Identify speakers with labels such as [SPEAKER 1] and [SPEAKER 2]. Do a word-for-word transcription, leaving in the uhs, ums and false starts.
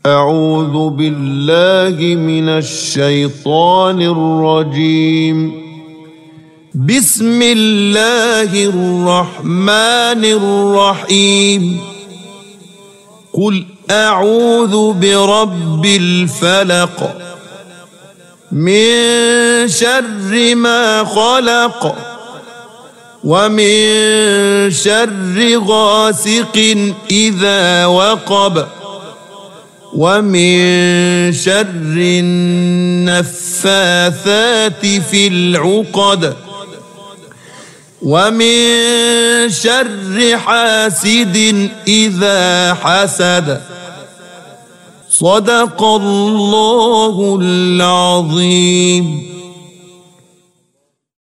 [SPEAKER 1] أعوذ بالله من الشيطان الرجيم. بسم الله الرحمن الرحيم. قل أعوذ برب الفلق من شر ما خلق ومن شر غاسق إذا وقب ومن شر النفاثات في العقد ومن شر حاسد إذا حسد. صدق الله العظيم.